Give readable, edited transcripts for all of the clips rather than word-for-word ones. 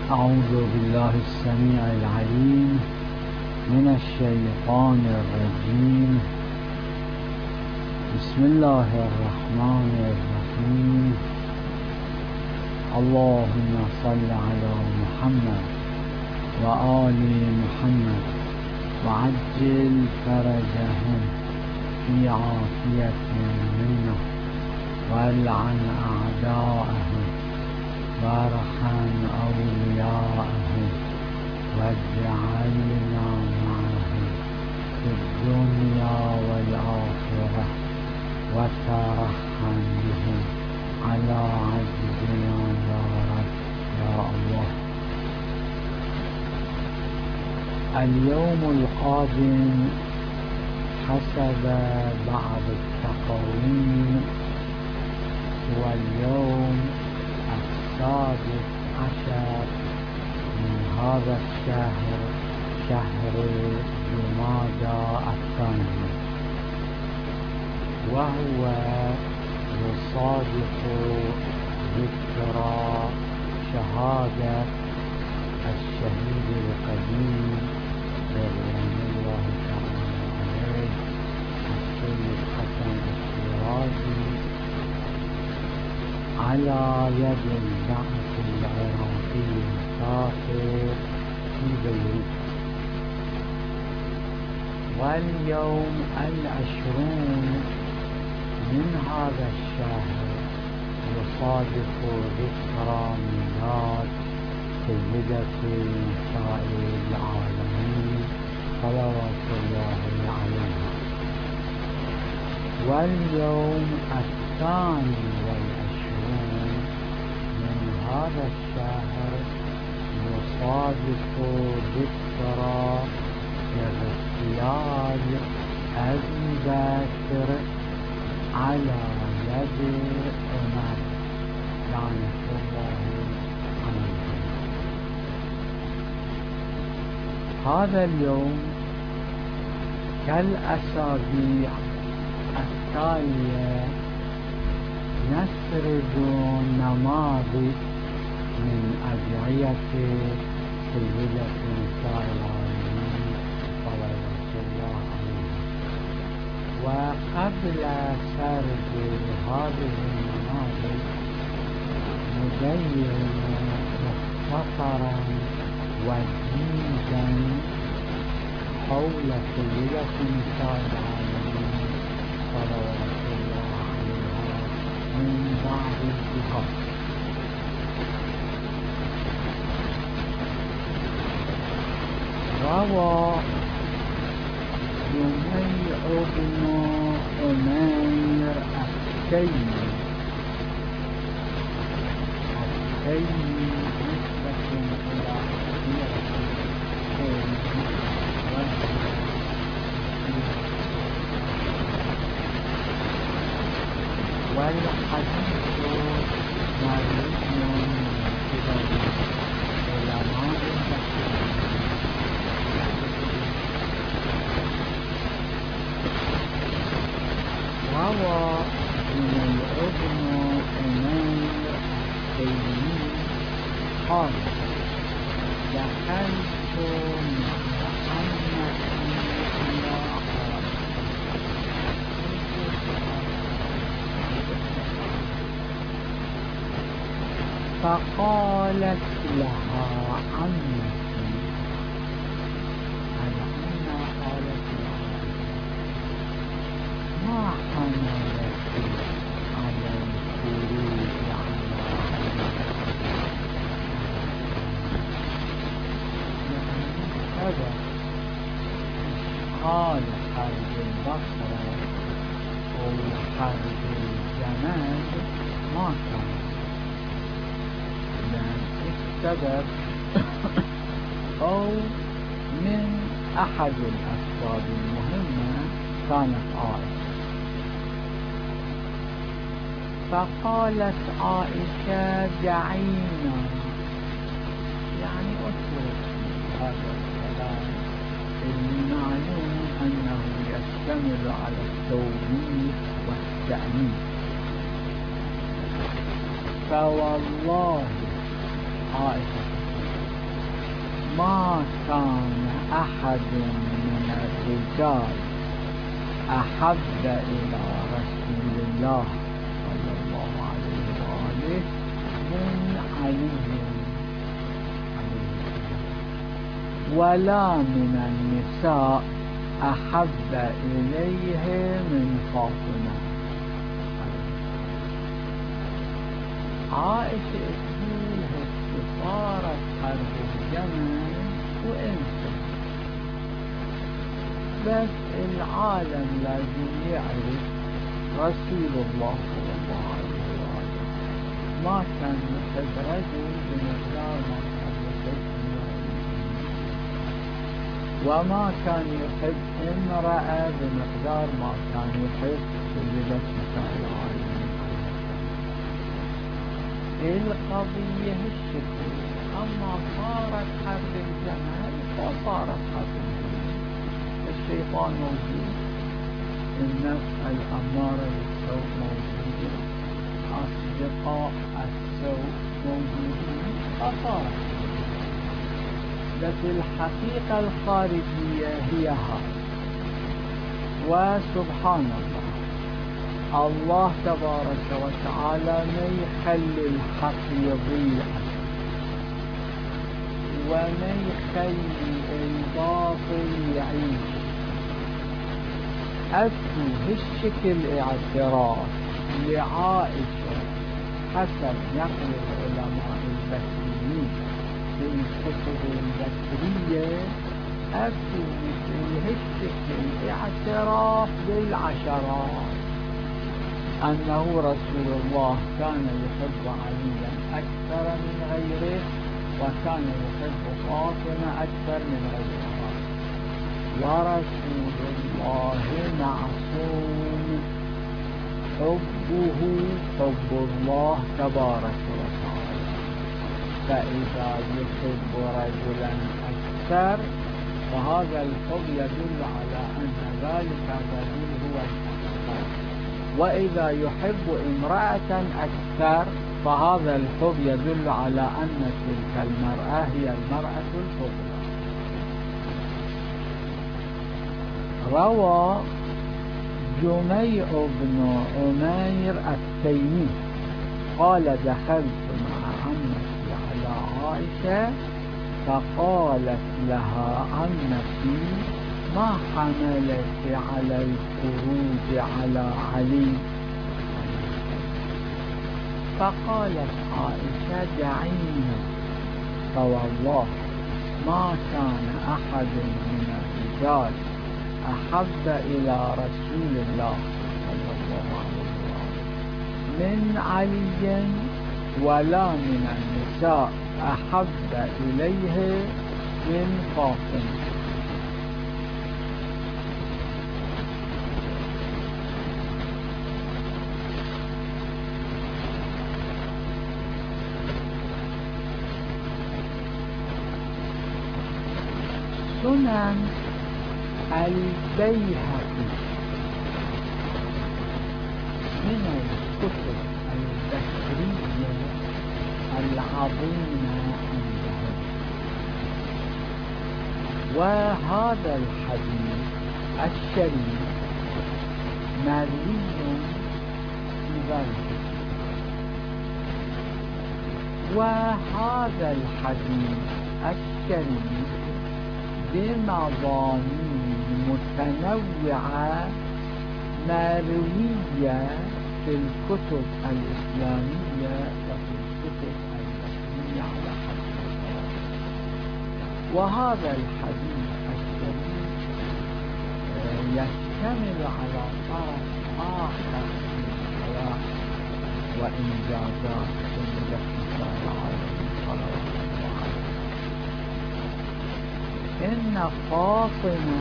أعوذ بالله السميع العليم من الشيطان الرجيم. بسم الله الرحمن الرحيم. اللهم صل على محمد وآل محمد وعجل فرجهم في عافية منا والعن أعداءهم وارحم أولياءهم واجعلنا معهم في الدنيا والآخرة وترحم بهم على عجزنا يا رب يا الله. اليوم القادم حسب بعض التقويم هو اليوم 16 من هذا الشهر، شهر جمادى الثاني، وهو يصادف ذكرى شهادة الشهيد القديم رضوان الله تعالى عليه السيد حسن الشيرازي على يد البعث العراقي الكافر في بيروت. واليوم 20 من هذا الشهر يصادف ذكرى ميلاد سيدة نساء العالمين صلوات الله عليها. واليوم 22 من هذا الشهر يصادف ذكرى اغتيال أبي بكر على يد عمر لعنة الله عليه. هذا اليوم كالأسابيع التالية نسرد نماذج من أدعية سيدة نساء العالمين صلوات الله عليها. وقبل سرد هذه النماذج نبين مختصرا وجيزا حول سيدة نساء العالمين صلوات الله عليها من بعض الجهات. روى جميع بن أمير التيمي نسبة إلى والحديث مروي من قبل علماء روى جميع بن أمير التيمي قال: دخلت فقالت لها عمتي، قالت لها: ما حملت على الخروج على قال حرب البصرة أو حرب الجمال ما كان، السبب أو من أحد الأسباب المهمة كانت عائشة. فقالت عائشة: دعينا، يعني اترك هذا الكلام المعلوم أنه يشتمل على التوبيخ والتأنيب. فوالله عائشة ما كان أحد من الرجال أحب إلى رسول الله صلى الله عليه وآله من علي ولا من النساء أحب إليه من فاطمة. عائشة تقول صارت حرب الجمل وانت بس العالم لازم يعرف رسول الله صلى الله عليه وآله ما كان يحب رجل بمقدار ما كان يحب وما كان يحب امرأة بمقدار ما كان يحب سيدة نساء العالمين. القضية الشكل أما صارت حرب الجمل وصارت حرب الجمل. الشيطان موجود، النفس الأمارة بالسوء موجودة، أصدقاء السوء موجودين فصارت. بس الحقيقة الخارجية هي هذه. وسبحان الله تبارك وتعالى ما يخلي الحق يضيع وما يخلي الباطل يعيش. أكو هالشكل اعتراف لعائشة حسب نقل العلماء البصريين في الكتب البصرية، أكو مثل هالشكل اعتراف بالعشرات أنه رسول الله كان يحب عليا أكثر من غيره وكان يحب فاطمة أكثر من غيرها. ورسول الله معصوم، حبه حب الله تبارك وتعالى. فإذا يحب رجلا أكثر فهذا الحب يدل على أن ذلك الرجل هو الأكثر، وإذا يحب امرأة أكثر فهذا الحب يدل على أن تلك المرأة هي المرأة الفضلى. روى جميع بن عمير التيمي قال دخلت مع عمتي على عائشة فقالت لها عمتي ما حملك على الخروج على علي؟ فقالت عائشة دعينا، فوالله ما كان أحد من الرجال أحب إلى رسول الله صلى الله عليه وسلم من علي ولا من النساء أحب إليه من فاطمة. سنن البيهقي من الكتب البصرية العظيمة عندهم. وهذا الحديث الشريف مروي في ذلك. وهذا الحديث الشريف بمضامين متنوعة مروية في الكتب الإسلامية وفي الكتب البصرية على حد سواء. وهذا الحديث الشريف يشتمل على طرف آخر من الحياة وإنجازات سيدة نساء العالمين صلوات الله عليها. إن فاطمة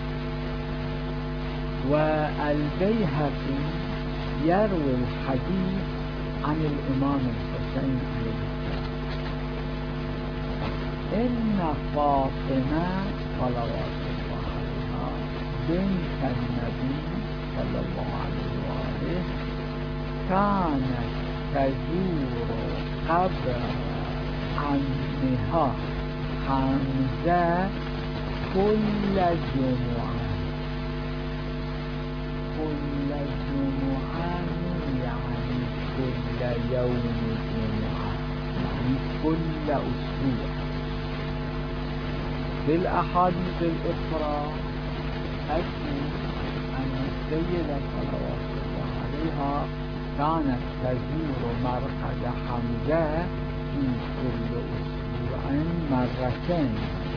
والبيهقي يروي الحديث عن الإمام الحسين عليه السلام. إن فاطمة صلوات الله عليها بنت النبي صلى الله عليه وآله كانت تزور قبر عمها حمزة كل جمعة. كل جمعة يعني كل يوم جمعة، يعني كل أسبوع. في الأحاديث الأخرى أتي أن السيدة صلوات الله عليها كانت تزور مرقد حمزة في كل أسبوع مرتين،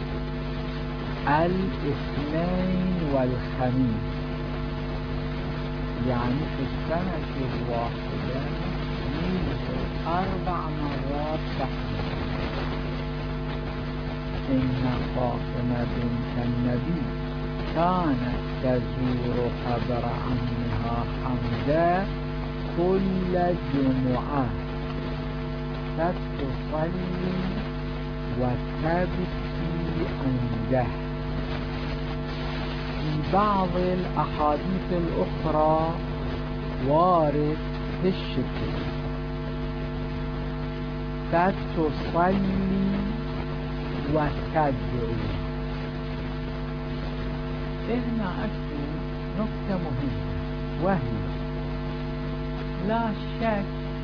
الاثنين والخميس، يعني في السنة الواحدة يوجد 4 مرات تحديد. إن فاطمة بنت النبي كانت تزور قبر عمها حمزة كل جمعة، فتصلي وتبكي عنده. في بعض الأحاديث الأخرى وارد في الشكل فتصلي وتدعو. هنا أكو نقطة مهمة، وهي لا شك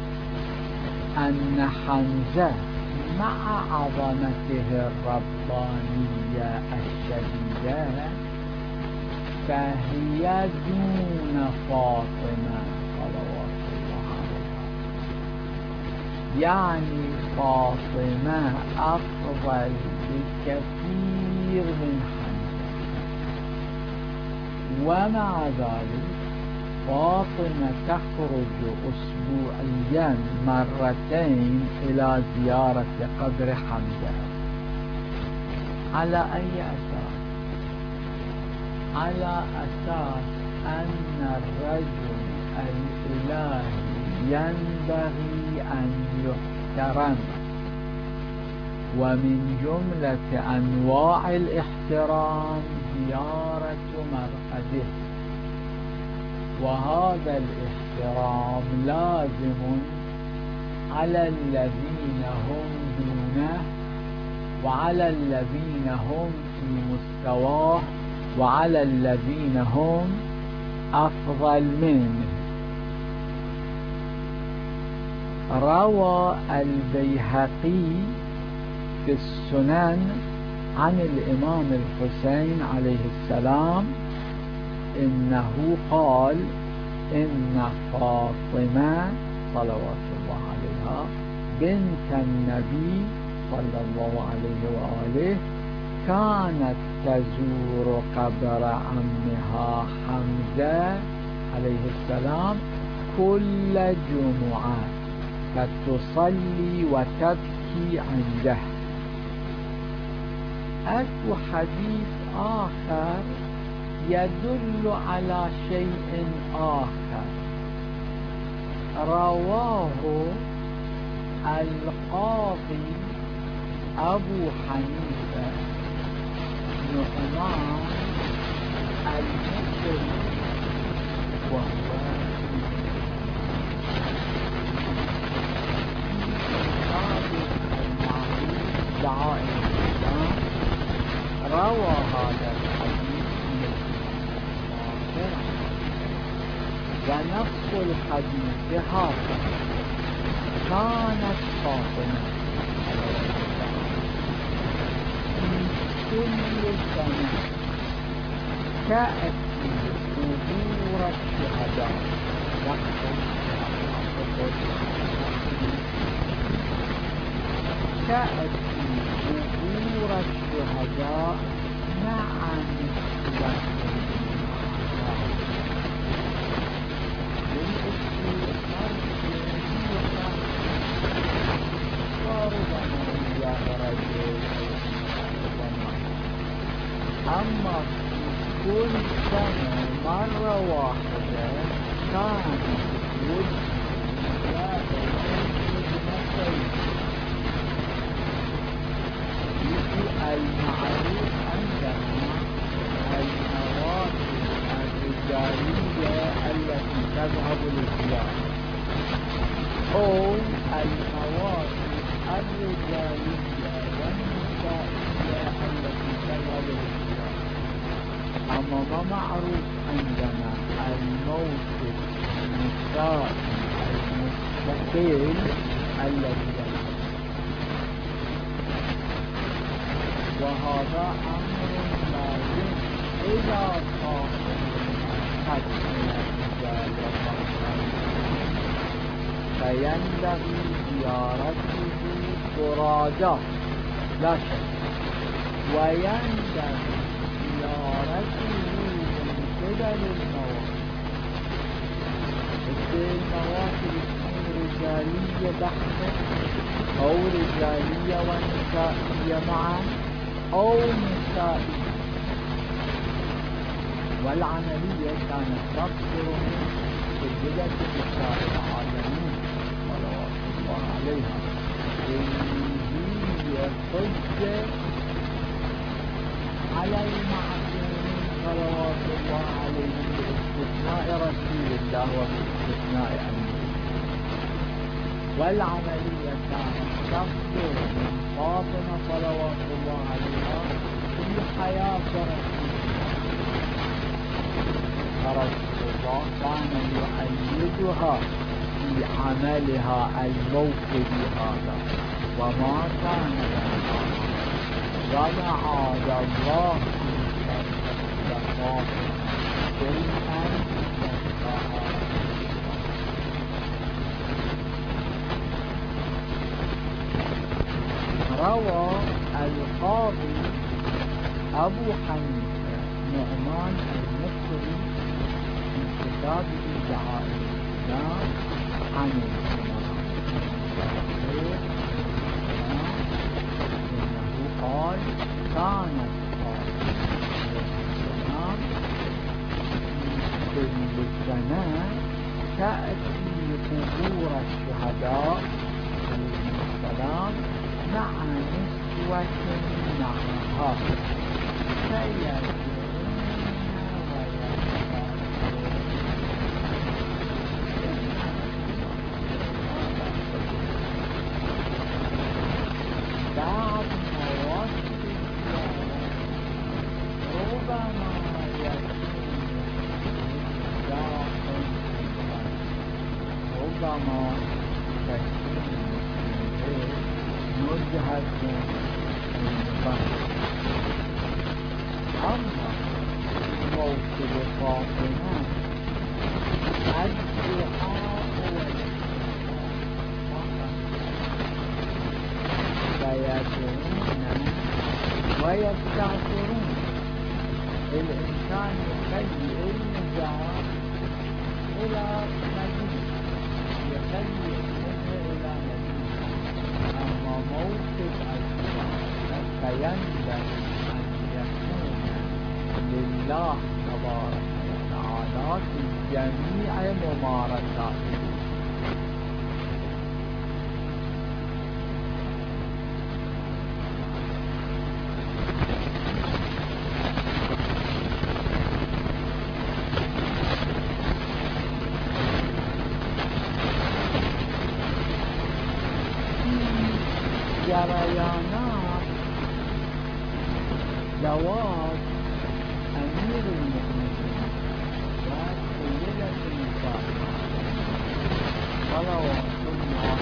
أن حمزة مع عظمته الربانية الشديدة فهي دون فاطمة صلوات الله عليها، يعني فاطمة أفضل بكثير من حمزة. ومع ذلك فاطمة تخرج أسبوعيا مرتين إلى زيارة قبر حمزة. على أي أساس؟ على أساس أن الرجل الإلهي ينبغي أن يحترم، ومن جملة أنواع الاحترام زيارة مرقده، وهذا الاحترام لازم على الذين هم دونه وعلى الذين هم في مستواه وعلى الذين هم أفضل منه. روى البيهقي في السنن عن الإمام الحسين عليه السلام إنه قال إن فاطمة صلوات الله عليها بنت النبي صلى الله عليه وآله كانت تزور قبر عمها حمزة عليه السلام كل جمعة فتصلي وتبكي عنده. أكو حديث آخر يدل على شيء آخر، رواه القاضي أبو حنيفة نعمان المصري، وهو دعائم الإسلام، روى هذا الحديث ونفس الحديث هذا كانت فاطمة في كل سنة تأتي قبور الشهداء تأتي قبور الشهداء مع نسوة أما كل سنة مرة واحدة كانت المعروف عندنا المواسم الرجالية التي تذهب للزيارة أو المواسم الرجالية والنسائية فمعروف عندنا الموت النسائي المستقل الذي يلحق، وهذا أمر لازم إذا صاحب حد من الرجال فينبغي زيارته فرادا لا شك، وينبغي زيارته من قبل المواقف تكون رجالية بحتة أو رجالية ونسائية معا أو نسائية، والعملية كانت تقصر من سيدة نساء العالمين صلوات الله عليها، هي حجة على المعصومين صلوات الله عليهم باستثناء رسول الله وباستثناء أمره، والعملية كانت تقصر من فاطمة صلوات الله عليها في حياة رسول الله كان يؤيدها في عملها الموقدي هذا، وما كان لها ومعاذ الله شيئا روى القاضي أبو حنيفة نعمان المصري في كتابه دعائم الإسلام عن الإمام إنه قال كانت الإسلام في كل سنة تأتي قبور الشهداء عليهم السلام مع نسوة معها فيرجعون بعد مواسم ربما ربما نزهة أما موكب فاطمة الدعاء فيدعون ويستغفرون، الإنسان يخلي النجاة إلى مدينة، يخلي منه إلى مدينة، أما موكب الدعاء فينبغي أن يكون لله تبارك وتعالى في جميع ممارساته. جريانات جواز أمير المؤمنين وسيدة النساء صلوات الله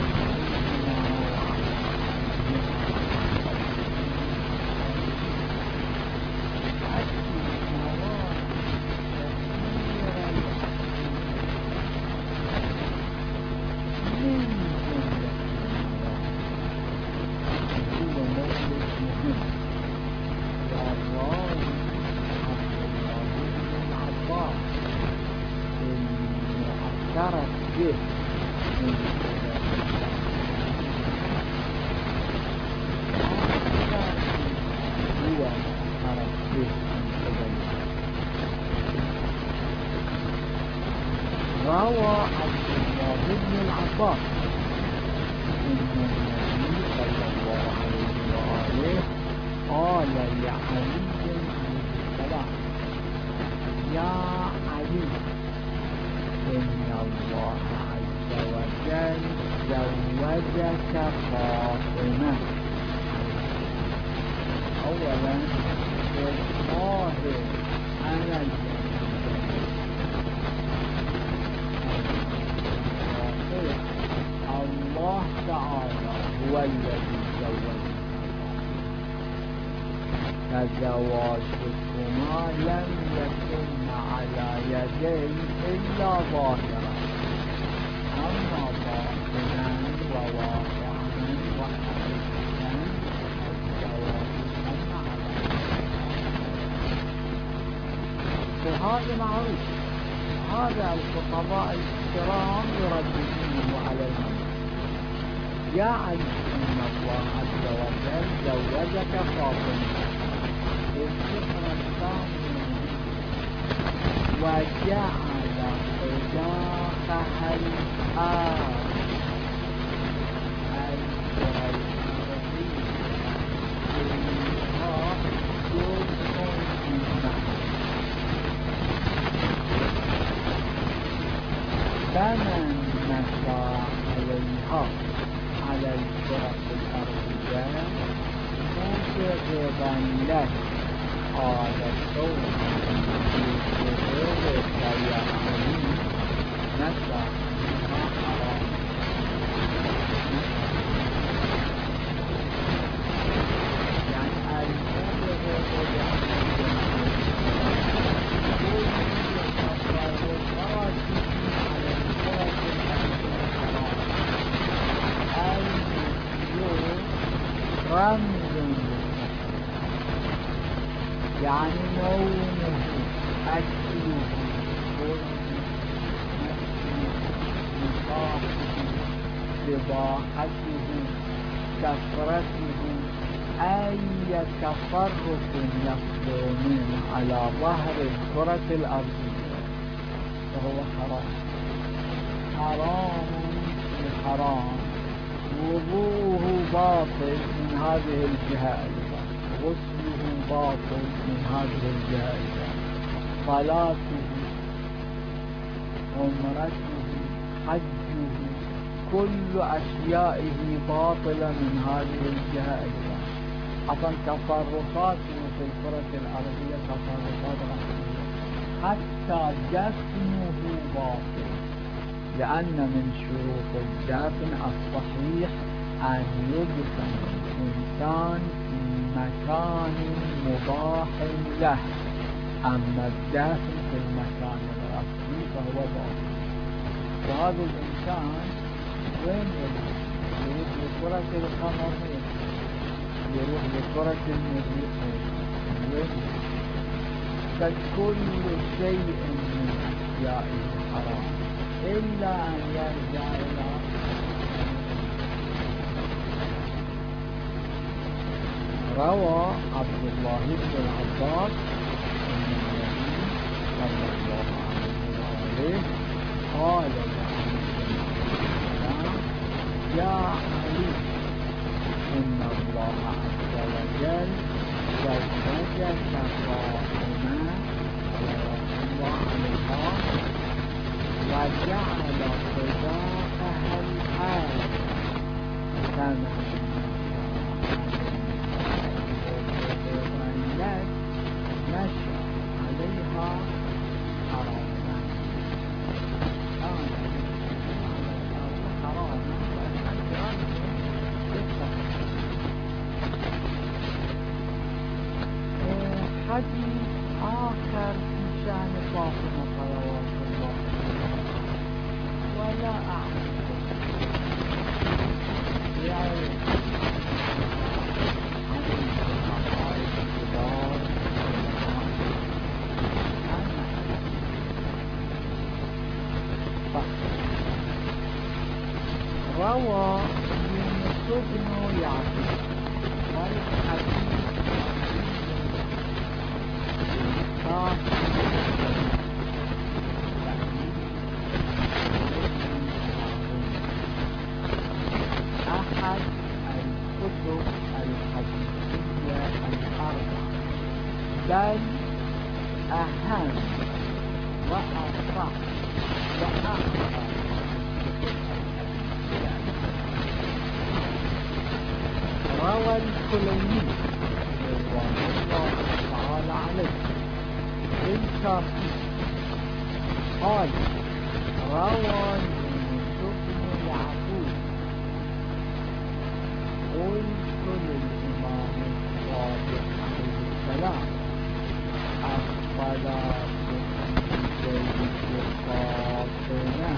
روى عبد الله بن العباس أن النبي صلى الله عليه وآله قال لعلي عليه السلام: يا علي، إن الله عز وجل زوجك فاطمة. أولا الظاهر أنا هو الذي زوجك فزواجكما لم يكن على يديه إلا ظاهرا أما باطنا وواقعا وحقيقة الزواج تم على هذا معروف. هذا الخطباء الكرام يرددونه عليهم: يا علي إن الله عز وجل زوجك فاطمة الذكر الثاني وجعل صداقها الآن الكرة الأرضية فيها جزء منها فمن مشى عليها على الكرة الأرضية مجربا له قال الصوم في شهور الضياعين نشى منها حرام. يعني رمز يعني نومه أكله صباحته كثرته أي تفرق يصدر منه على ظهر الكرة الأرضية فهو حرام. حرام حرام. وضوءه باطل من هذه الجهة أيضا، غسله باطل من هذه الجهة أيضا، صلاته عمرته حجه كل أشيائه باطلة من هذه الجهة أيضا. أصلا تصرفاته في الكرة الأرضية تصرفات رسمية، حتى جسمه باطل، لأن من شروط الدفن الصحيح أن يدفن الإنسان في مكان مباح له، أما الدفن في المكان الرسمي فهو باطل. وهذا الإنسان وين يروح لكرة القمر، يروح لكرة المريخ، فكل شيء من أشيائه حرام إلا أن يرجع إلى روى عبد الله بن العباس أن النبي صلى الله عليه وآله قال يا علي إن الله عز وجل زوجك فاطمة رضي الله عنها وجعل صداقها الآن كما لك مشى عليها حراما حديث آخر في شأن فاطمة صلوات الله ولا أعلم يعني روى يونس بن يعقوب والحديث أحد الكتب الحديثية الأربعة، بل أهم وأصح وأكثر روى الكليني رضوان الله تعالى عليه الكافي قال روى يونس بن يعقوب السلام الصلاة في بيت فاطمة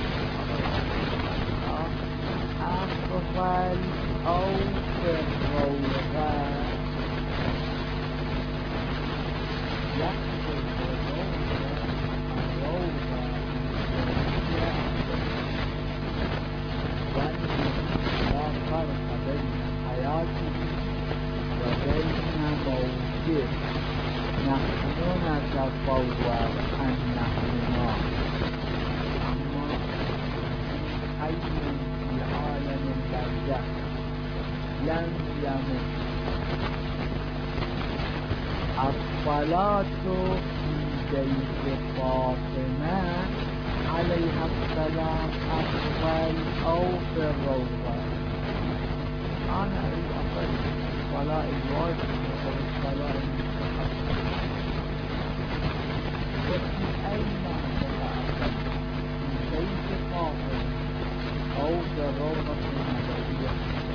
أفضل أو في الروضة يقصد الروضة لا فرق بين حياته وبين موته نحن نتصور أنهما أما حي في عالم البرزخ لم يمت. الصلاة في بيت فاطمة عليها السلام أفضل أو في الروضة. أنا أريد أقول الصلاة الواجب أو الصلاة المستحبة وفي أي معنى في بيت فاطمة أو في الروضة النبوية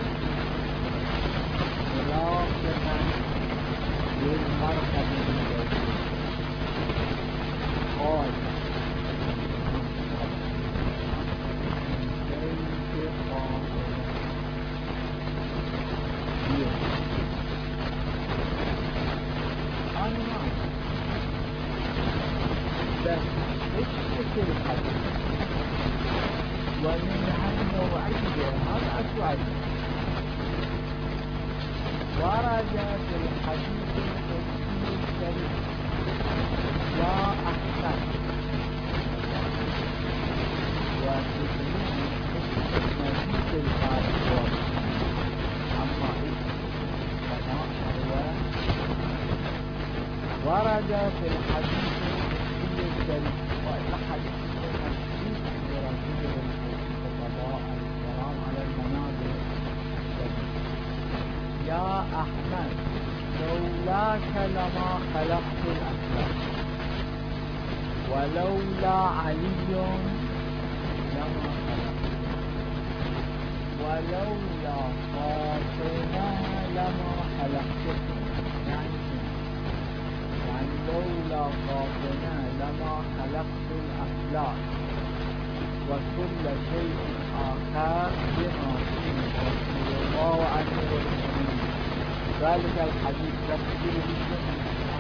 ملاحظة للمركب النبوي قال ومن عن نوعية هذا أسود ورد في الحديث القدسي الشريف لا أحسن وفي المزيد الخارج أما ورد في الحديث القدسي الشريف وإلى حديث يا أحمد لولاك لما خلقت الأفلاك ولولا علي لما خلقت ولولا فاطمة لما خلقتكم يعني لولا فاطمة لما خلقت الأفلاك وكل شيء آخر بما فيه رسول الله وأمير المؤمنين. ذلك الحديث تفسير بالسنة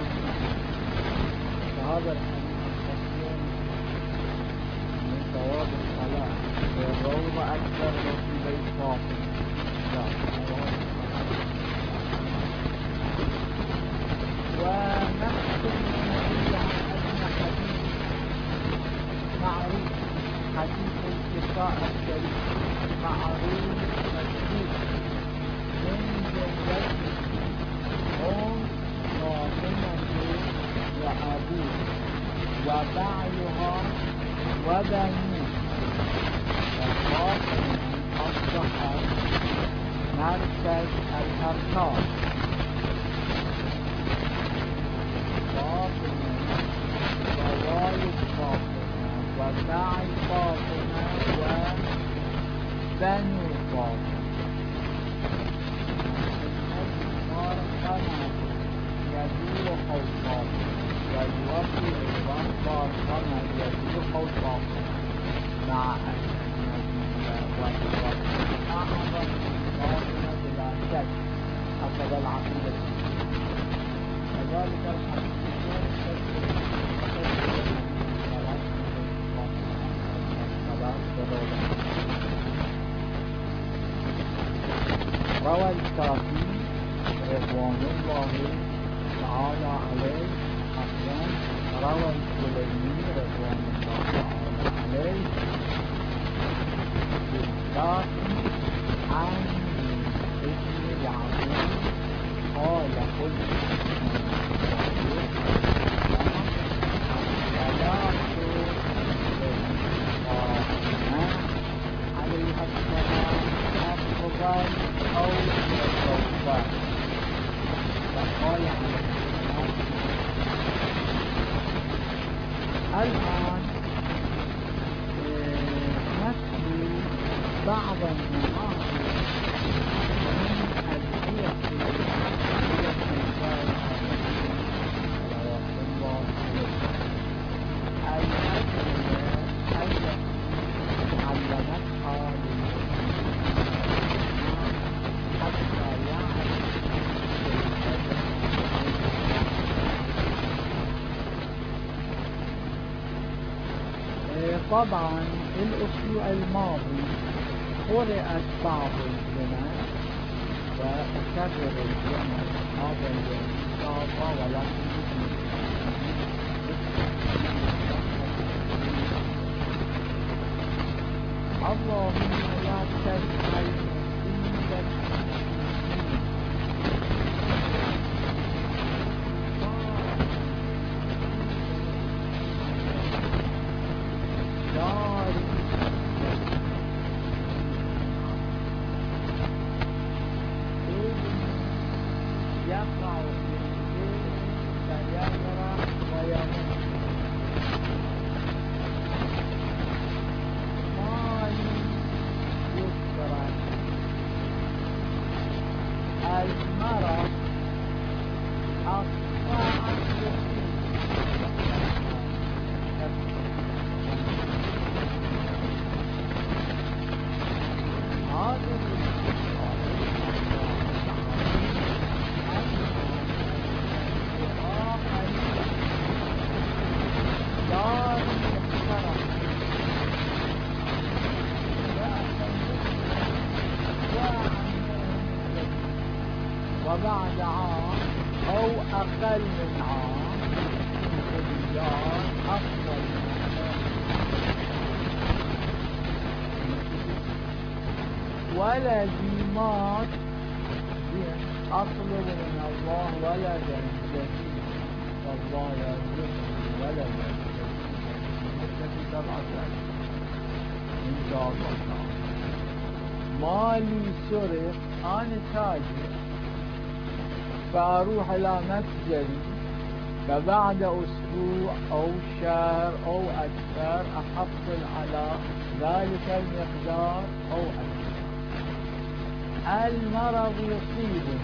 فهذا الحديث تفسير من ثواب الصلاة والروضة أكثر وفي بيت فاطمة. ونختم نقول عن أن حديث معروف حديث الكفاء الشريف معروف مشهور من جملته أم فاطمة وأبوه وبعلها وبنوه. فاطمة أصبحت مركز الأركان. فاطمة ووالد فاطمة وبعل فاطمة وبنو فاطمة. مرقمة يدور حول فاطمة والوفي أيضا مرقمة يدور حول فاطمة مع أن النبي والوفي أعظم فاطمة بلا شك حسب العقيدة. كذلك الحديث روى الكافي رضوان الله تعالى عليه أحيان روى الكليني رضوان الله تعالى عليه بالكافي عن ابن يعقوب قال قلت عليها السلام أفضل أو الروضة. فقال عليه السلام الآن نتلو بعض النماذج من أدعية الفارقة طبعا الأسبوع الماضي قرأت بعض الجمل وأكرر الجمل هذا اليوم إن شاء الله، ولكن اللهم لا تجعل وبعد عام أو أقل من عام أفضل ولازمات أطلب من الله ولدا جديدا فالله يرزقني ولدا جديدا 7 إن شاء الله تعالى. مالي سرق أنا تاجر فأروح إلى متجري فبعد أسبوع أو شهر أو أكثر أحصل على ذلك المقدار أو أكثر. المرض يصيبني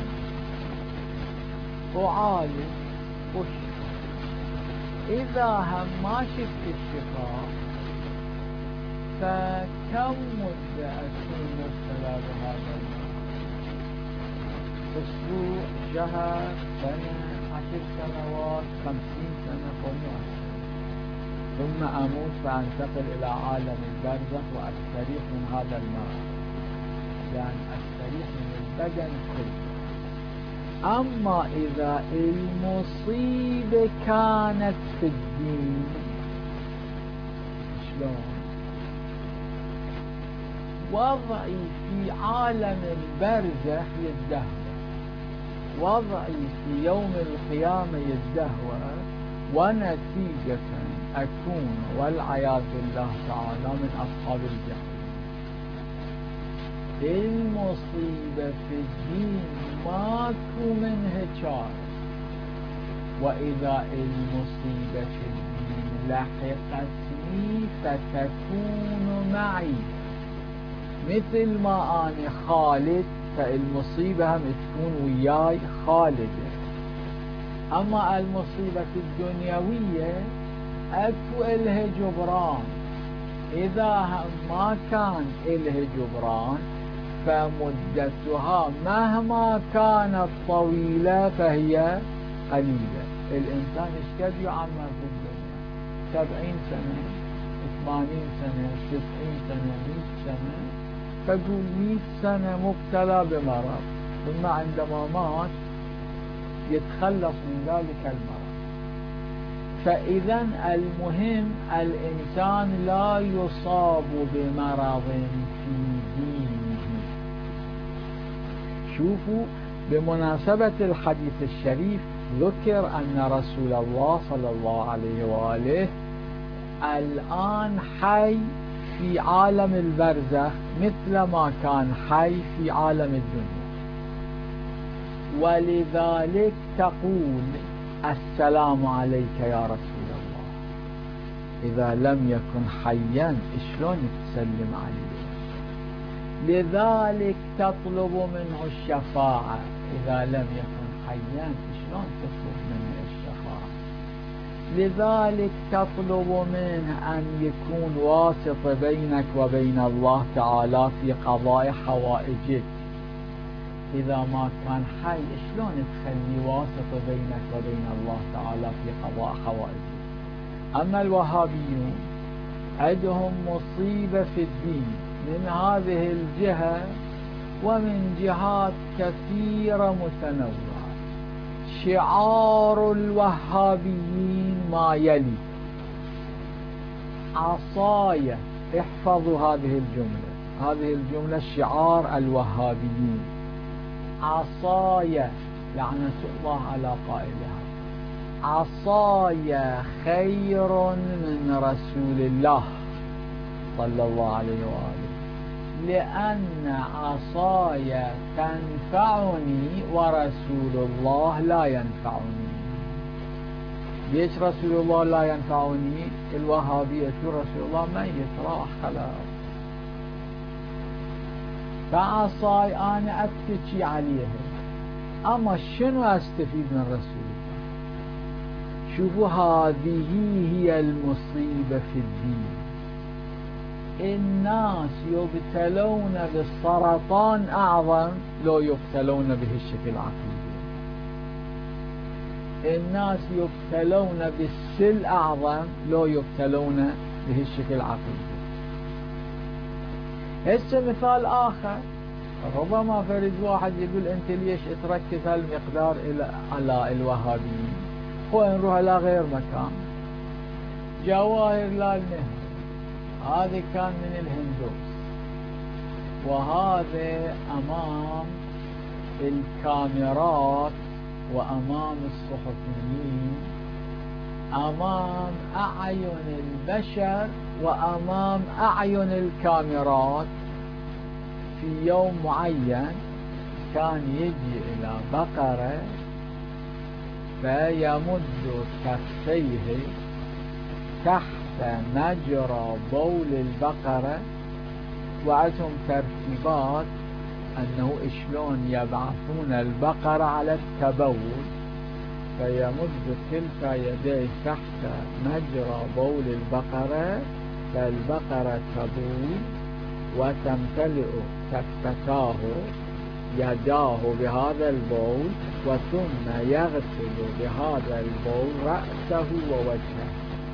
أعالج أشفى، إذا هم ما شفت الشفاء فكم مدة أكون مبتلى بهذا المرض؟ أسبوع، شهر، سنة، 10 سنوات، 50 سنة، 100 سنة، ثم أموت فأنتقل إلى عالم البرزخ وأستريح من هذا المرض، يعني أستريح من البدن كله. أما إذا المصيبة كانت في الدين شلون؟ وضعي في عالم البرزخ يتدهور، وضعي في يوم القيامة يتدهور، ونتيجة أكون والعياذ بالله تعالى من أصحاب الجحيم. المصيبة في الدين ماكو منها شارع، وإذا المصيبة في الدين لحقتني فتكون معي، مثل ما أنا خالد فالمصيبة هم تكون وياي خالدة. أما المصيبة الدنيوية أكو إلها جبران، إذا هم ما كان إلها جبران فمدتها مهما كانت طويلة فهي قليلة. الإنسان اشكد يعمر في الدنيا؟ 70 سنة، 80 سنة، 90 سنة، 100 سنة، فقول 100 سنة مبتلى بمرض، ثم عندما مات يتخلص من ذلك المرض. فإذا المهم الإنسان لا يصاب بمرض في دينه. شوفوا بمناسبة الحديث الشريف ذكر أن رسول الله صلى الله عليه وآله الآن حي في عالم البرزخ مثل ما كان حي في عالم الدنيا، ولذلك تقول السلام عليك يا رسول الله. إذا لم يكن حيا شلون تسلم عليه؟ لذلك تطلب منه الشفاعة، إذا لم يكن حيا شلون تطلب منه الشفاعة؟ لذلك تطلب منه أن يكون واسط بينك وبين الله تعالى في قضاء حوائجك. إذا ما كان حي شلون تخلي واسط بينك وبين الله تعالى في قضاء حوائجك؟ أما الوهابيون عندهم مصيبة في الدين من هذه الجهة ومن جهات كثيرة متنوعة. شعار الوهابيين ما يلي: عصايا. احفظوا هذه الجملة، هذه الجملة شعار الوهابيين: عصايا لعنة الله على قائلها، عصايا خير من رسول الله صلى الله عليه وآله، لأن عصايا تنفعني ورسول الله لا ينفعني. ليش رسول الله لا ينفعني؟ الوهابية رسول الله ميت راح خلاص، فعصاي أنا أتكي عليها، أما شنو أستفيد من رسول الله؟ شوفوا، هذه هي المصيبة في الدين. الناس يبتلون بالسرطان أعظم لو يبتلون به الشكل العقيدي، الناس يبتلون بالسل أعظم لو يبتلون به الشكل العقيدي. هسه مثال آخر، ربما فرد واحد يقول أنت ليش تركز هالمقدار على الوهابيين، ونروح إلى غير مكان. جواهر لال نهرو هذا كان من الهندوس، وهذا أمام الكاميرات وأمام الصحفيين، أمام أعين البشر وأمام أعين الكاميرات، في يوم معين كان يجي إلى بقرة فيمد كفيه تحت مجرى بول البقرة، وعندهم ترتيبات أنه شلون يبعثون البقرة على التبول، فيمد كلتا يديه تحت مجرى بول البقرة، فالبقرة تبول وتمتلئ كفتاه يداه بهذا البول، وثم يغسل بهذا البول رأسه ووجهه.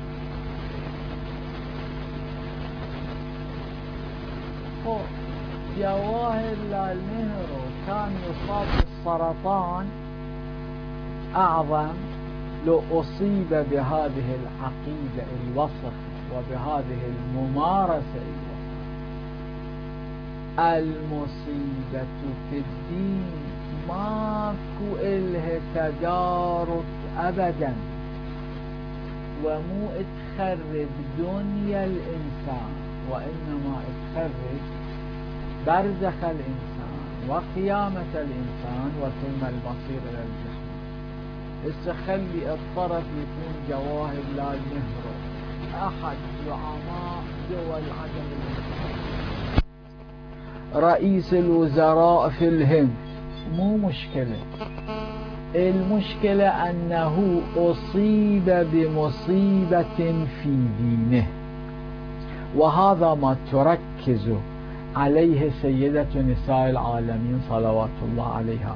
جواهر لال نهرو كان يصاب بالسرطان أعظم لو أصيب بهذه العقيدة الوسخ وبهذه الممارسة الوسخ. المصيبة في الدين ماكو إلها تدارك أبدا، ومو تخرب دنيا الإنسان، وإنما تخرب برزخ الإنسان وقيامة الإنسان وثم المصير إلى الجحيم. هسه خلي الطرف يكون جواهر لال نهرو أحد زعماء دول عدم الانتهاء، رئيس الوزراء في الهند، مو مشكلة. المشكلة أنه أصيب بمصيبة في دينه، وهذا ما تركز عليه سيدة نساء العالمين صلوات الله عليها: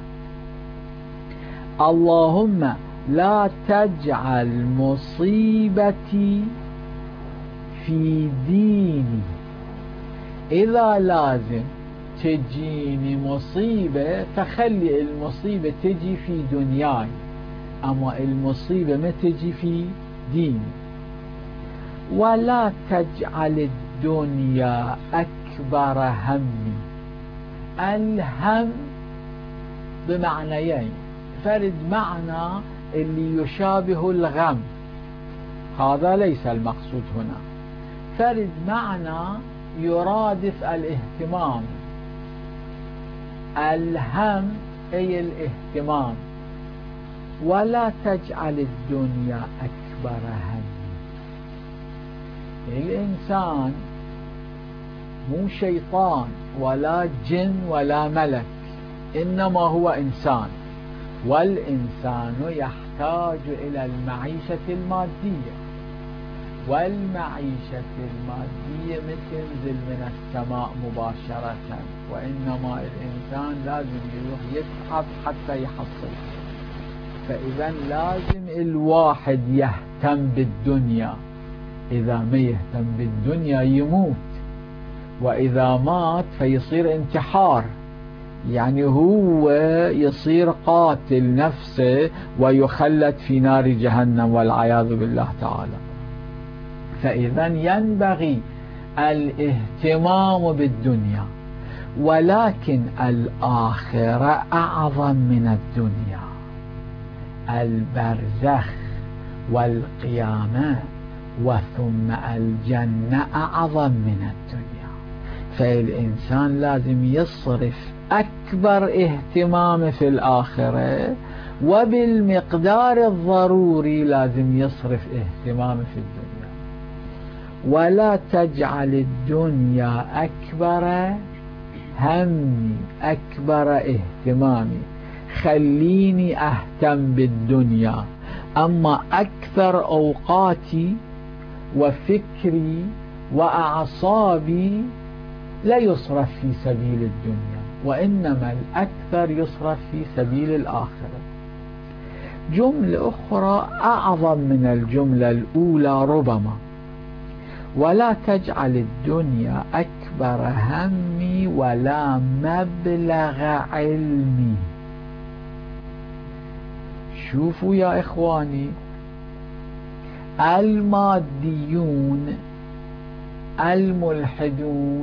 اللهم لا تجعل مصيبتي في ديني. إذا لازم تجيني مصيبة فخلي المصيبة تجي في دنياي، أما المصيبة ما تجي في ديني. ولا تجعل الدنيا أكبر همي. الهم بمعنيين، فرد معنى اللي يشابه الغم، هذا ليس المقصود هنا. فرد معنى يرادف الاهتمام، الهم أي الاهتمام. ولا تجعل الدنيا أكبر هم. الإنسان مو شيطان ولا جن ولا ملك، إنما هو إنسان، والإنسان يحتاج إلى المعيشة المادية، والمعيشة المادية ما تنزل من السماء مباشرة، وإنما الإنسان لازم يروح يتعب حتى يحصل. فإذا لازم الواحد يهتم بالدنيا، إذا ما يهتم بالدنيا يموت، وإذا مات فيصير انتحار، يعني هو يصير قاتل نفسه ويخلد في نار جهنم والعياذ بالله تعالى. فإذا ينبغي الاهتمام بالدنيا، ولكن الآخرة أعظم من الدنيا، البرزخ والقيامة وثم الجنة أعظم من الدنيا. فالإنسان لازم يصرف أكبر اهتمام في الآخرة، وبالمقدار الضروري لازم يصرف اهتمام في الدنيا. ولا تجعل الدنيا أكبر همي أكبر اهتمامي، خليني أهتم بالدنيا، أما أكثر أوقاتي وفكري وأعصابي لا يصرف في سبيل الدنيا، وإنما الأكثر يصرف في سبيل الآخرة. جملة أخرى أعظم من الجملة الأولى ربما: ولا تجعل الدنيا أكبر همي ولا مبلغ علمي. شوفوا يا إخواني، الماديون الملحدون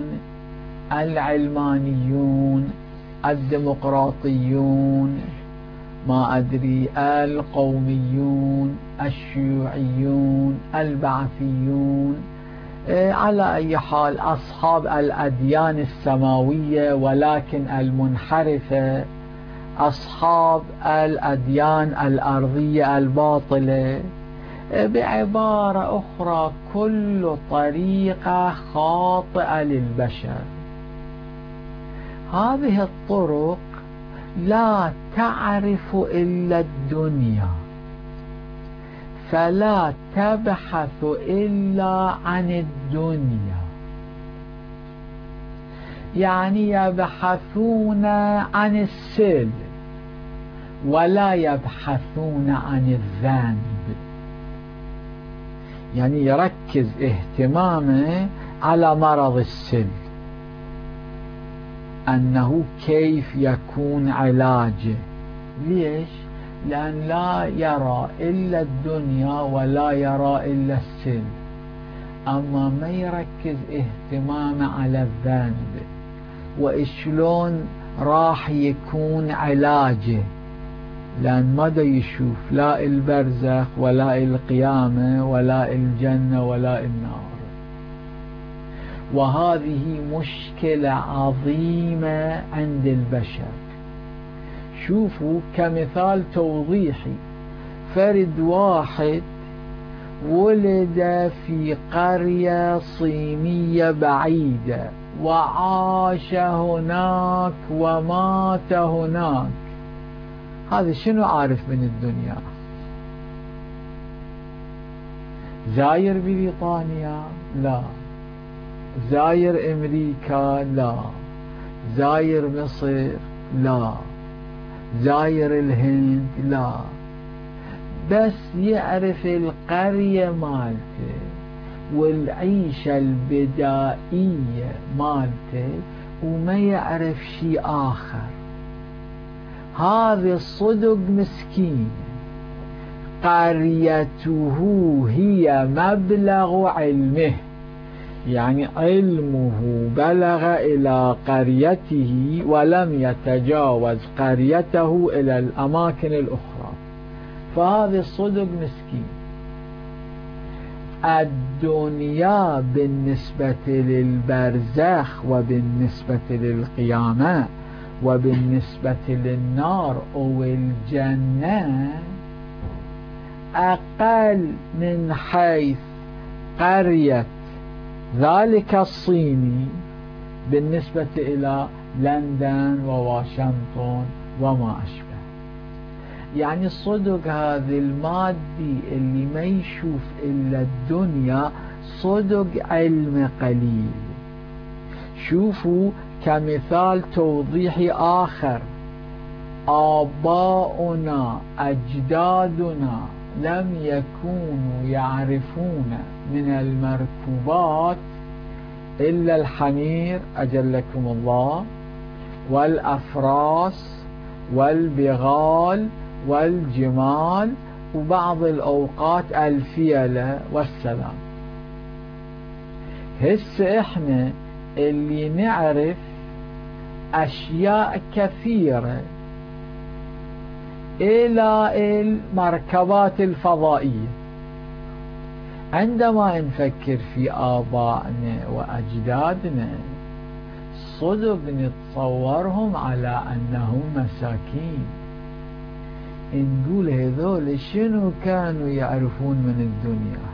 العلمانيون الديمقراطيون ما أدري القوميون الشيوعيون البعثيون، على أي حال أصحاب الأديان السماوية ولكن المنحرفة، أصحاب الأديان الأرضية الباطلة، بعبارة أخرى كل طريقة خاطئة للبشر. هذه الطرق لا تعرف إلا الدنيا، فلا تبحث إلا عن الدنيا، يعني يبحثون عن السل ولا يبحثون عن الذنب، يعني يركز اهتمامه على مرض السل، أنه كيف يكون علاجه. ليش؟ لأن لا يرى إلا الدنيا ولا يرى إلا السل، أما ما يركز اهتمامه على الذنب وإشلون راح يكون علاجه، لأن ما دا يشوف لا البرزخ ولا القيامة ولا الجنة ولا النار. وهذه مشكلة عظيمة عند البشر. شوفوا كمثال توضيحي، فرد واحد ولد في قرية صينية بعيدة وعاش هناك ومات هناك، هذا شنو عارف من الدنيا؟ زاير بريطانيا؟ لا. زاير أمريكا؟ لا. زاير مصر؟ لا. زاير الهند؟ لا. بس يعرف القرية مالته والعيشة البدائية مالته وما يعرف شيء آخر. هذا الصدق مسكين، قريته هي مبلغ علمه، يعني علمه بلغ إلى قريته ولم يتجاوز قريته إلى الأماكن الأخرى، فهذا الصدق مسكين. الدنيا بالنسبة للبرزخ وبالنسبة للقيامة وبالنسبة للنار أو الجنة أقل من حيث قرية ذلك الصيني بالنسبة إلى لندن وواشنطن وما أشبه. يعني الصدق هذا المادي اللي ما يشوف إلا الدنيا صدق علم قليل. شوفوا كمثال توضيحي آخر، آباؤنا أجدادنا لم يكونوا يعرفون من المركوبات إلا الحمير أجلكم الله، والأفراس والبغال والجمال، وبعض الأوقات الفيلة والسلام. هسه إحنا اللي نعرف أشياء كثيرة إلى المركبات الفضائية، عندما نفكر في آبائنا وأجدادنا صدق نتصورهم على أنهم مساكين، نقول هذول شنو كانوا يعرفون من الدنيا؟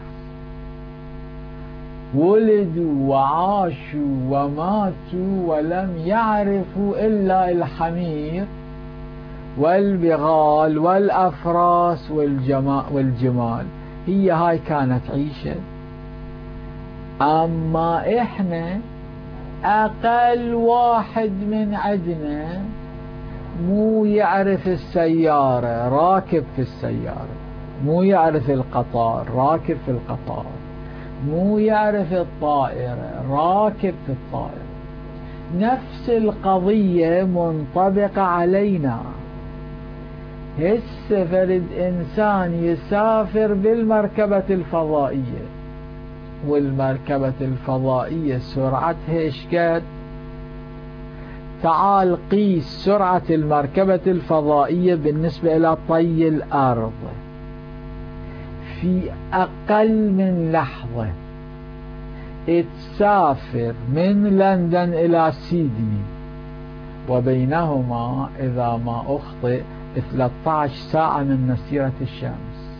ولدوا وعاشوا وماتوا ولم يعرفوا إلا الحمير والبغال والأفراس والجمال. هي هاي كانت عيشة. أما إحنا أقل واحد من عندنا مو يعرف السيارة راكب في السيارة، مو يعرف القطار راكب في القطار، مو يعرف الطائرة راكب في الطائرة. نفس القضية منطبقة علينا. هسه فرد إنسان يسافر بالمركبة الفضائية، والمركبة الفضائية سرعتها إشقد؟ تعال قيس سرعة المركبة الفضائية بالنسبة إلى طي الأرض. في أقل من لحظة تسافر من لندن إلى سيدني، وبينهما إذا ما أخطئ 13 ساعة من مسيرة الشمس.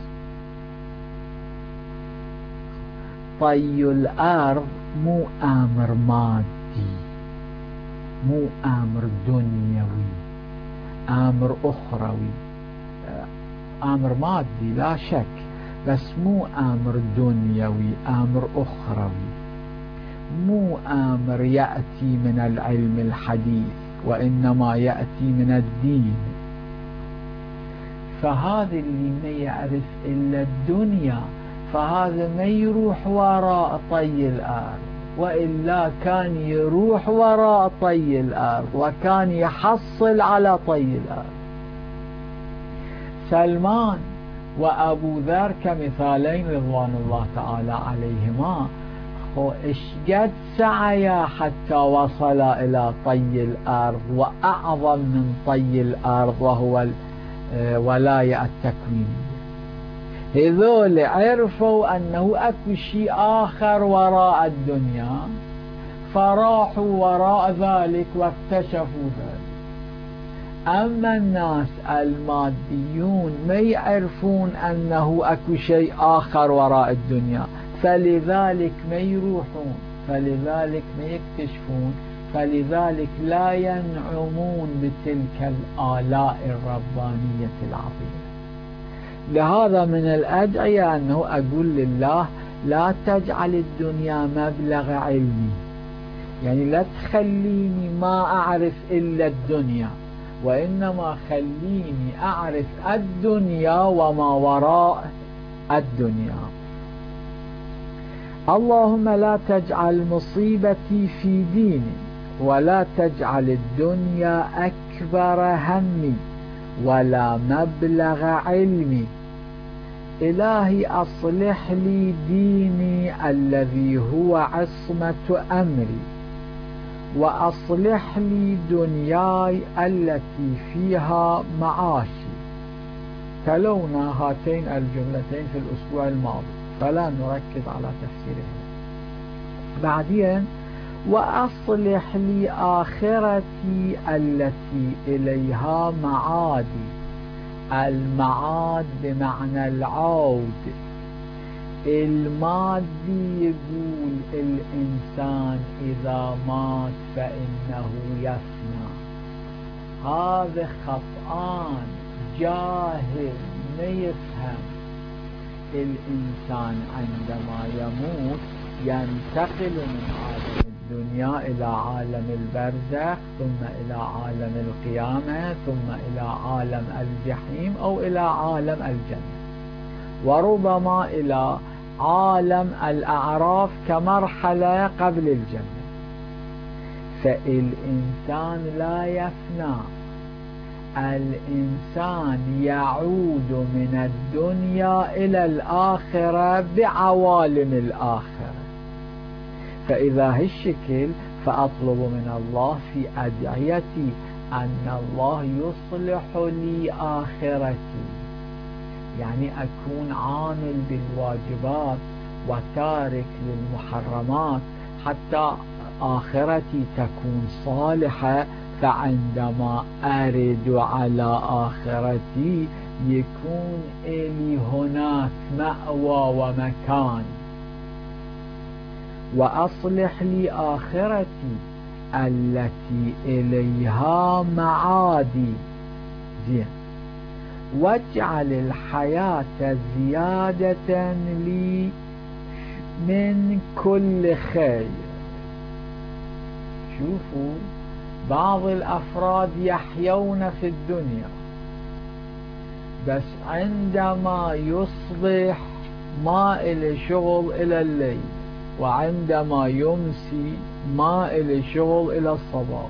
طي الأرض مو أمر مادي، مو أمر دنيوي، أمر أخروي، أمر مادي لا شك، بس مو أمر دنيوي، أمر أخروي، مو أمر يأتي من العلم الحديث، وإنما يأتي من الدين. فهذا اللي ما يعرف إلا الدنيا، فهذا ما يروح وراء طي الأرض، وإلا كان يروح وراء طي الأرض وكان يحصل على طي الأرض. سلمان وأبو ذر كمثالين رضوان الله تعالى عليهما، اشقد سعيا حتى وصل إلى طي الأرض، وأعظم من طي الأرض وهو الولاية التكوينية. هذول عرفوا أنه أكو شيء آخر وراء الدنيا، فراحوا وراء ذلك واكتشفوا ذلك. أما الناس الماديون ما يعرفون أنه أكو شيء آخر وراء الدنيا، فلذلك ما يروحون، فلذلك ما يكتشفون، فلذلك لا ينعمون بتلك الآلاء الربانية العظيمة. لهذا من الأدعية أنه أقول لله لا تجعل الدنيا مبلغ علمي، يعني لا تخليني ما أعرف إلا الدنيا، وإنما خليني أعرف الدنيا وما وراء الدنيا. اللهم لا تجعل مصيبتي في ديني، ولا تجعل الدنيا أكبر همي ولا مبلغ علمي. إلهي أصلح لي ديني الذي هو عصمة أمري، وأصلح لي دنياي التي فيها معاشي. تلونا هاتين الجملتين في الأسبوع الماضي فلا نركز على تفسيرهما. بعدين وأصلح لي آخرتي التي إليها معادي. المعاد بمعنى العود. المادي يقول الإنسان إذا مات فإنه يفنى، هذا خطآن، جاهل ما يفهم. الإنسان عندما يموت ينتقل من عالم الدنيا إلى عالم البرزخ، ثم إلى عالم القيامة، ثم إلى عالم الجحيم، أو إلى عالم الجنة. وربما إلى عالم الأعراف كمرحلة قبل الجنة. فالإنسان لا يفنى، الإنسان يعود من الدنيا إلى الآخرة بعوالم الآخرة. فإذا هالشكل فأطلب من الله في أدعيتي أن الله يصلح لي آخرتي، يعني أكون عامل بالواجبات وتارك للمحرمات حتى آخرتي تكون صالحة، فعندما أرد على آخرتي يكون إلي هناك مأوى ومكان. وأصلح لي آخرتي التي إليها معادي، زين، واجعل الحياة زيادة لي من كل خير. شوفوا، بعض الأفراد يحيون في الدنيا بس عندما يصبح ما إلي شغل إلى الليل، وعندما يمسي ما إلي شغل إلى الصباح.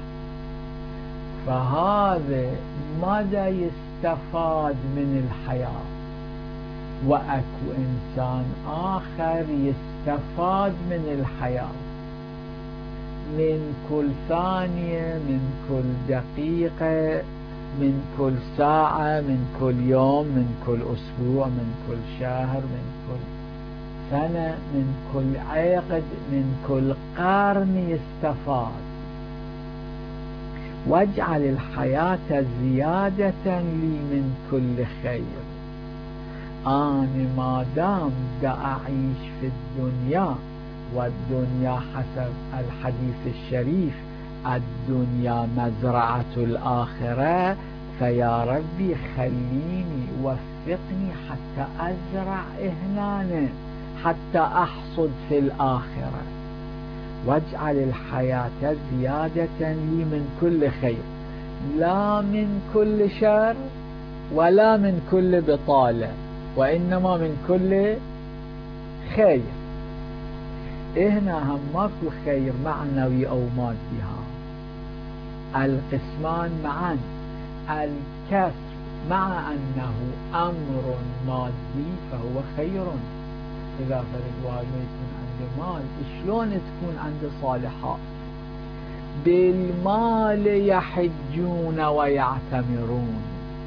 فهذا ماذا يستفاد من الحياة؟ وأكو إنسان آخر يستفاد من الحياة، من كل ثانية، من كل دقيقة، من كل ساعة، من كل يوم، من كل أسبوع، من كل شهر، من كل سنة، من كل عقد، من كل قرن يستفاد. واجعل الحياة زيادة لي من كل خير. أنا ما دام دا أعيش في الدنيا، والدنيا حسب الحديث الشريف الدنيا مزرعة الآخرة، فيا ربي خليني وفقني حتى أزرع هنا، حتى أحصد في الآخرة. واجعل الحياة زيادة لي من كل خير، لا من كل شر ولا من كل بطالة، وإنما من كل خير. هنا هم ماكو خير معنوي أو مادي، القسمان معا. الكسر مع أنه أمر مادي فهو خير. إذا فرد والده يكون عنده مال، شلون تكون عنده صالحات؟ بالمال يحجون ويعتمرون،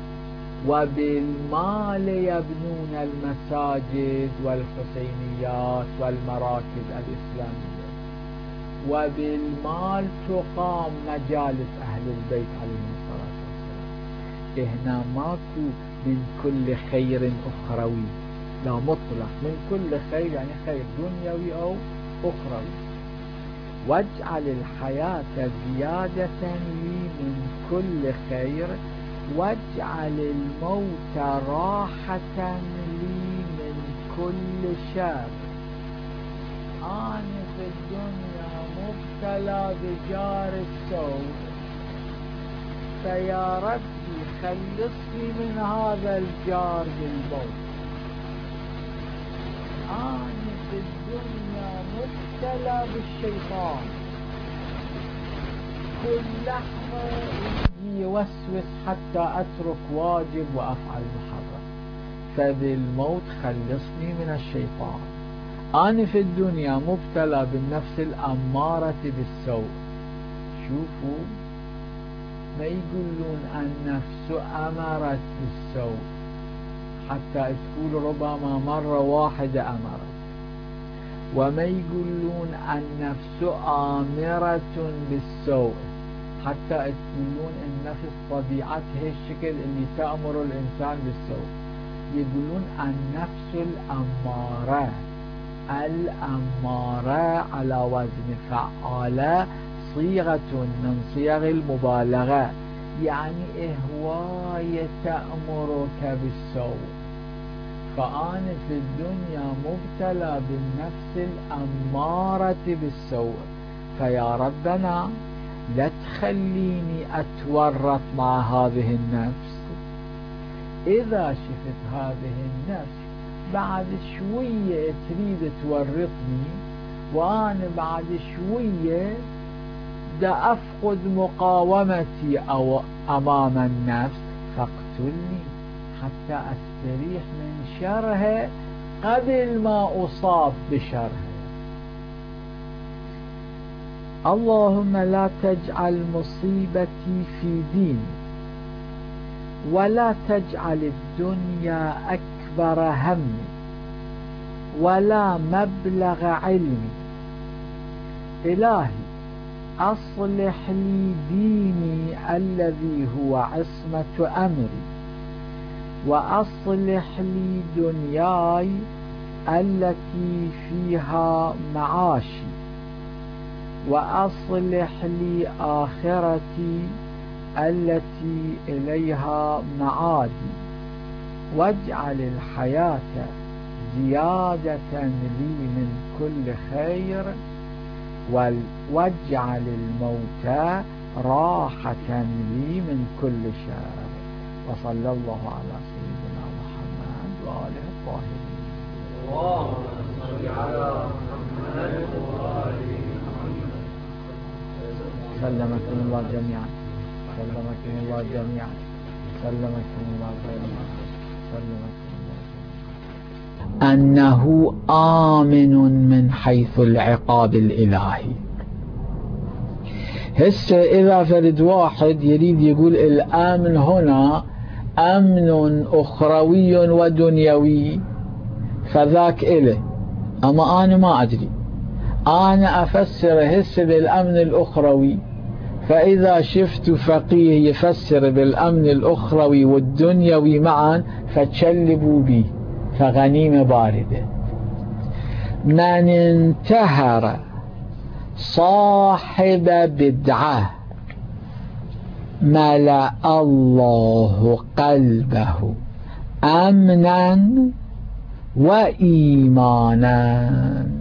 وبالمال يبنون المساجد والحسينيات والمراكز الإسلامية، وبالمال تقام مجالس أهل البيت عليهم الصلاة والسلام. هنا ماكو من كل خير أخروي، لا مطلق، من كل خير يعني خير دنيوي أو أخروي. واجعل الحياة زيادة لي من كل خير، واجعل الموت راحة لي من كل شر. أنا في الدنيا مبتلى بجار السوء، فيا ربي خلصني من هذا الجار بالموت. أنا في الدنيا مبتلى بالشيطان، كل لحظة يوسوس حتى أترك واجب وأفعل محرم، فبالموت خلصني من الشيطان. أنا في الدنيا مبتلى بالنفس الأمارة بالسوء. شوفوا، ما يقولون النفس أمرت بالسوء، حتى تقول ربما مرة واحدة أمرت. وما يقولون النفس آمرة بالسوء، حتى تقولون النفس طبيعتها الشكل اللي تأمر الإنسان بالسوء. يقولون النفس الأمارة، الأمارة على وزن فعالة، صيغة من صيغ المبالغة، يعني هواية تأمرك بالسوء. فأنا في الدنيا مبتلى بالنفس الأمارة بالسوء، فيا ربنا لا تخليني أتورط مع هذه النفس. إذا شفت هذه النفس بعد شوية تريد تورطني، وأنا بعد شوية دا أفقد مقاومتي أو أمام النفس، فاقتلني حتى أستريح من شرها قبل ما أصاب بشرها. اللهم لا تجعل مصيبتي في ديني، ولا تجعل الدنيا أكبر همي ولا مبلغ علمي. إلهي أصلح لي ديني الذي هو عصمة أمري، وأصلح لي دنياي التي فيها معاشي، وأصلح لي آخرتي التي إليها معادي، واجعل الحياة زيادة لي من كل خير، واجعل الموت راحة لي من كل شر. وصلى الله على سيدنا محمد وآله الطاهرين. اللهم صل على محمد وآله محمد. سلمكم الله جميعا، سلمكم الله جميعا، سلمكم الله جميعا، سلمكم الله جميعا. أنه آمن من حيث العقاب الإلهي. هسه إذا فرد واحد يريد يقول الأمن هنا أمن أخروي ودنيوي فذاك إله، أما أنا ما أدري، أنا أفسر هسه بالأمن الأخروي. فإذا شفت فقيه يفسر بالأمن الأخروي والدنيوي معا فتشلبوا به، فغنيمة باردة. من انتهر صاحب بدعة ملأ الله قلبه أمنا وإيمانا.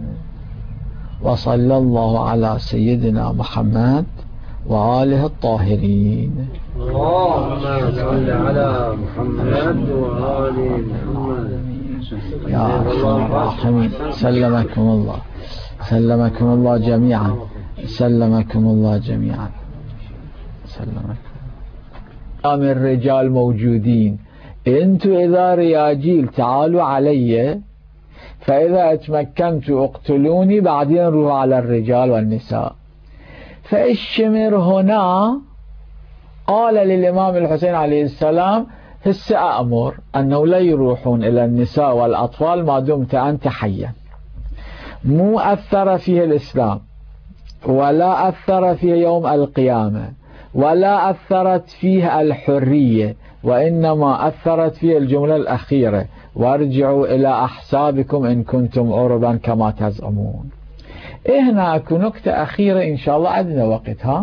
وصلى الله على سيدنا محمد وآله الطاهرين. اللهم صل على محمد وآل محمد. يا أرحم الراحمين. سلمكم الله، سلمكم الله جميعا، سلمكم الله جميعا، سلمكم. من الرجال موجودين، انتوا إذا رياجيل تعالوا علي، فإذا اتمكنتوا اقتلوني، بعدين روحوا على الرجال والنساء. فالشمر هنا قال للإمام الحسين عليه السلام هسه أأمر أنه لا يروحون إلى النساء والأطفال ما دمت أنت حيا. مو أثر فيه الإسلام، ولا أثر فيه يوم القيامة، ولا أثرت فيه الحرية، وإنما أثرت فيه الجملة الأخيرة: وارجعوا إلى أحسابكم إن كنتم عربا كما تزعمون. هناك نكتة أخيرة إن شاء الله عندنا وقتها.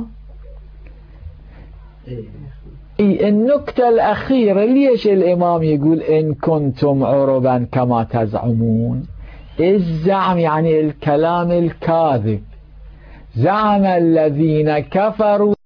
النكتة الأخيرة، ليش الإمام يقول إن كنتم عربا كما تزعمون؟ الزعم يعني الكلام الكاذب. زعم الذين كفروا